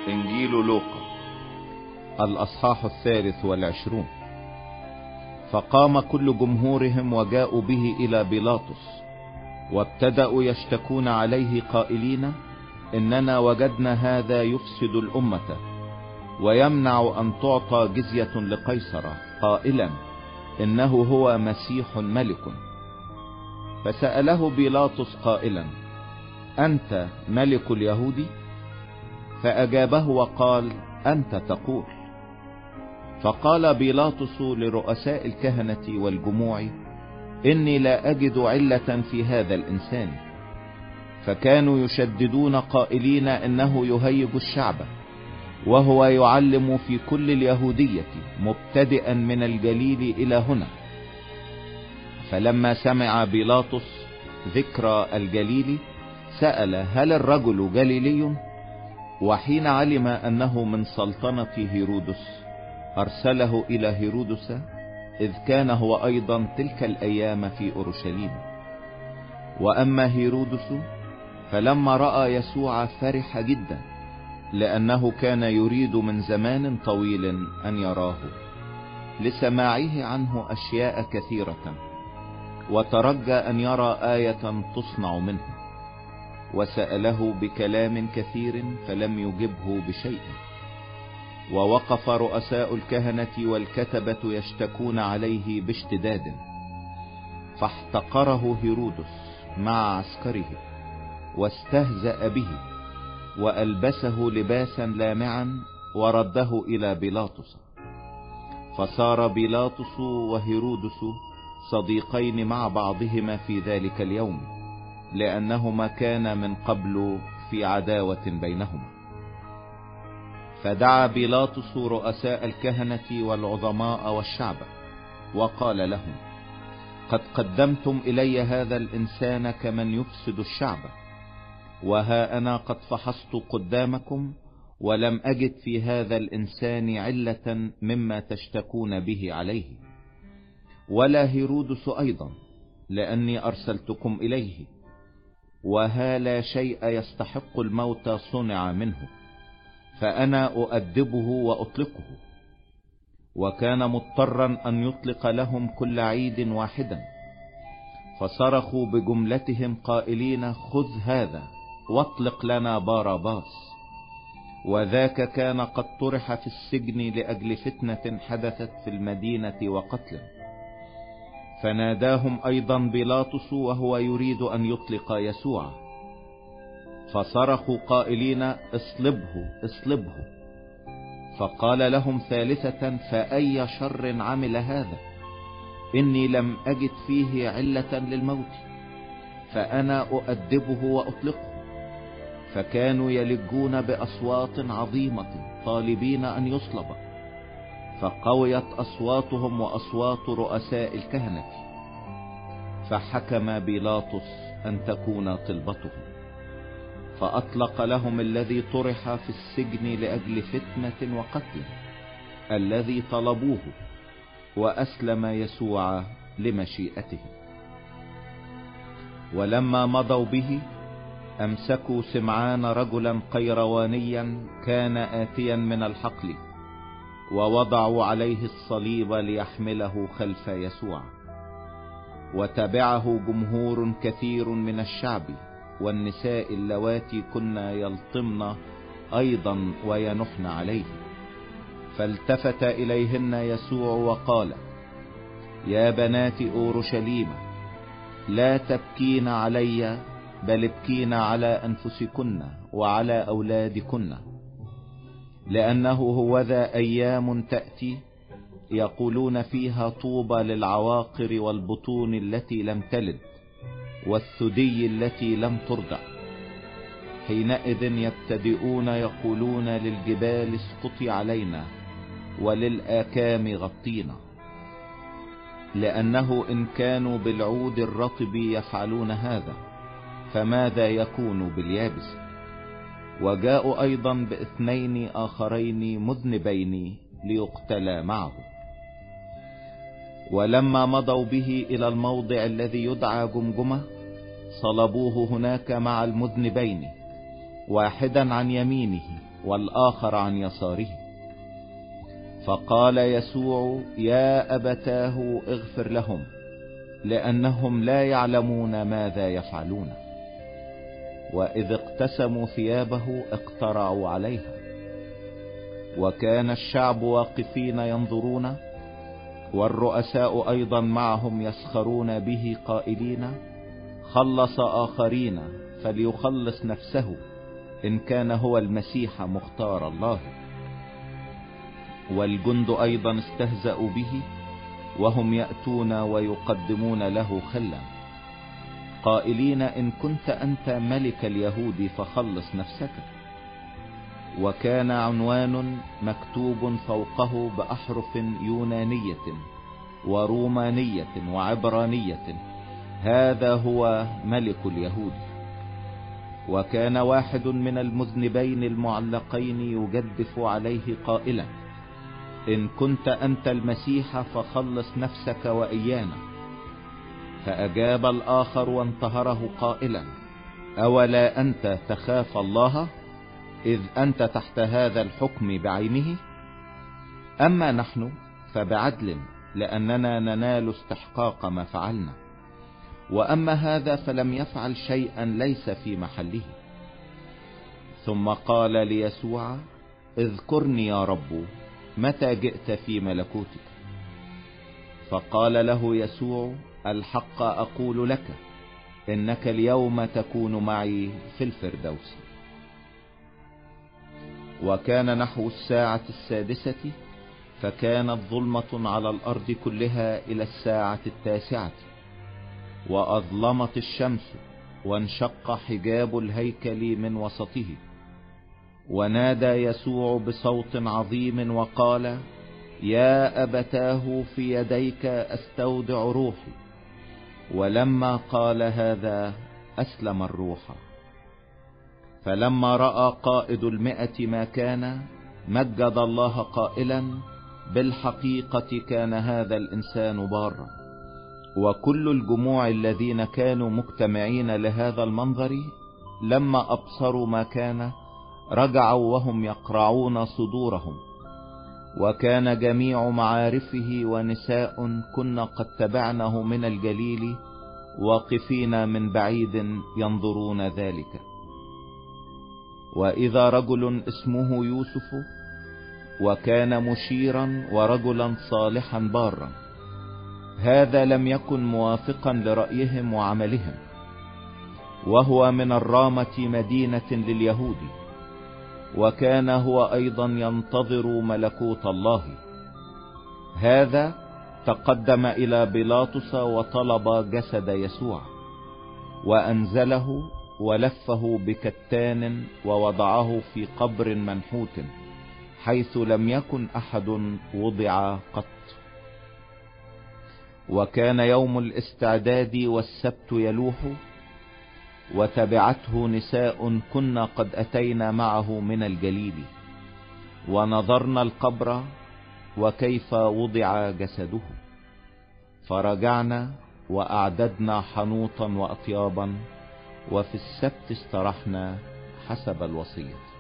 إنجيل لوقا الأصحاح 23. فقام كل جمهورهم وجاءوا به إلى بيلاطس، وابتدأوا يشتكون عليه قائلين: إننا وجدنا هذا يفسد الأمة ويمنع أن تعطى جزية لقيصر، قائلا: إنه هو مسيح ملك. فسأله بيلاطس قائلا: أنت ملك اليهود؟ فأجابه وقال: أنت تقول. فقال بيلاطس لرؤساء الكهنة والجموع: إني لا أجد علة في هذا الإنسان. فكانوا يشددون قائلين: إنه يهيج الشعب، وهو يعلم في كل اليهودية مبتدئا من الجليل إلى هنا. فلما سمع بيلاطس ذكر الجليل سأل: هل الرجل جليلي؟ وحين علم أنه من سلطنة هيرودس أرسله إلى هيرودس، إذ كان هو أيضا تلك الأيام في أورشليم. وأما هيرودس فلما رأى يسوع فرح جدا، لأنه كان يريد من زمان طويل أن يراه، لسماعه عنه أشياء كثيرة، وترجى أن يرى آية تصنع منه. وسأله بكلام كثير فلم يجبه بشيء. ووقف رؤساء الكهنة والكتبة يشتكون عليه باشتداد. فاحتقره هيرودس مع عسكره، واستهزأ به، وألبسه لباسا لامعا، ورده إلى بيلاطس. فصار بيلاطس وهيرودس صديقين مع بعضهما في ذلك اليوم، لأنهما كان من قبل في عداوة بينهما. فدعا بيلاطس رؤساء الكهنة والعظماء والشعب، وقال لهم: قد قدمتم إلي هذا الإنسان كمن يفسد الشعب، وها أنا قد فحصت قدامكم، ولم أجد في هذا الإنسان علة مما تشتكون به عليه، ولا هيرودس أيضا، لأني أرسلتكم إليه. وها لا شيء يستحق الموت صنع منه، فأنا أؤدبه وأطلقه. وكان مضطرا أن يطلق لهم كل عيد واحدا. فصرخوا بجملتهم قائلين: خذ هذا واطلق لنا باراباس. وذاك كان قد طرح في السجن لأجل فتنة حدثت في المدينة وقتل. فناداهم أيضا بيلاطس وهو يريد أن يطلق يسوع، فصرخوا قائلين: اصلبه اصلبه. فقال لهم ثالثة: فأي شر عمل هذا؟ إني لم أجد فيه علة للموت، فأنا أؤدبه وأطلقه. فكانوا يلجون بأصوات عظيمة طالبين أن يصلب. فقويت أصواتهم وأصوات رؤساء الكهنة، فحكم بيلاطس أن تكون طلبتهم. فأطلق لهم الذي طرح في السجن لأجل فتنة وقتل الذي طلبوه، وأسلم يسوع لمشيئته. ولما مضوا به أمسكوا سمعان رجلا قيروانيا كان آتيا من الحقل، ووضعوا عليه الصليب ليحمله خلف يسوع. وتبعه جمهور كثير من الشعب والنساء اللواتي كن يلطمن أيضا وينحن عليه. فالتفت إليهن يسوع وقال: يا بنات أورشليم، لا تبكين علي، بل ابكين على أنفسكن وعلى أولادكن. لأنه هوذا أيام تأتي يقولون فيها: طوبى للعواقر والبطون التي لم تلد والثدي التي لم ترضع. حينئذ يبتدئون يقولون للجبال اسقطي علينا، وللآكام غطينا. لأنه إن كانوا بالعود الرطب يفعلون هذا، فماذا يكون باليابس؟ وجاءوا أيضا باثنين آخرين مذنبين ليقتلا معه. ولما مضوا به إلى الموضع الذي يدعى جمجمة، صلبوه هناك مع المذنبين، واحدا عن يمينه والآخر عن يساره. فقال يسوع: يا أبتاه اغفر لهم، لأنهم لا يعلمون ماذا يفعلون. وإذ اقتسموا ثيابه اقترعوا عليها. وكان الشعب واقفين ينظرون، والرؤساء أيضا معهم يسخرون به قائلين: خلص آخرين فليخلص نفسه إن كان هو المسيح مختار الله. والجند أيضا استهزأوا به، وهم يأتون ويقدمون له خلا قائلين: إن كنت أنت ملك اليهود فخلص نفسك. وكان عنوان مكتوب فوقه بأحرف يونانية ورومانية وعبرانية: هذا هو ملك اليهود. وكان واحد من المذنبين المعلقين يجدف عليه قائلا: إن كنت أنت المسيح فخلص نفسك وإيانا. فأجاب الآخر وانتهره قائلا: أولا أنت تخاف الله، إذ أنت تحت هذا الحكم بعينه؟ أما نحن فبعدل، لأننا ننال استحقاق ما فعلنا. وأما هذا فلم يفعل شيئا ليس في محله. ثم قال ليسوع: اذكرني يا رب متى جئت في ملكوتك. فقال له يسوع: الحق أقول لك، إنك اليوم تكون معي في الفردوس. وكان نحو 6:00، فكانت ظلمة على الأرض كلها إلى 9:00، وأظلمت الشمس، وانشق حجاب الهيكل من وسطه. ونادى يسوع بصوت عظيم وقال: يا أبتاه في يديك أستودع روحي. ولما قال هذا أسلم الروح. فلما رأى قائد 100 ما كان، مجد الله قائلا: بالحقيقة كان هذا الإنسان بارا. وكل الجموع الذين كانوا مجتمعين لهذا المنظر لما أبصروا ما كان رجعوا وهم يقرعون صدورهم. وكان جميع معارفه ونساء كنا قد تبعنه من الجليل واقفين من بعيد ينظرون ذلك. وإذا رجل اسمه يوسف، وكان مشيرا ورجلا صالحا بارا، هذا لم يكن موافقا لرأيهم وعملهم، وهو من الرامة مدينة لليهود، وكان هو أيضا ينتظر ملكوت الله. هذا تقدم إلى بيلاطس وطلب جسد يسوع، وأنزله ولفه بكتان ووضعه في قبر منحوت، حيث لم يكن أحد وضع قط. وكان يوم الاستعداد والسبت يلوح، وتبعته نساء كنا قد أتينا معه من الجليل، ونظرنا القبر وكيف وضع جسده. فرجعنا وأعددنا حنوطا وأطيابا، وفي السبت استرحنا حسب الوصية.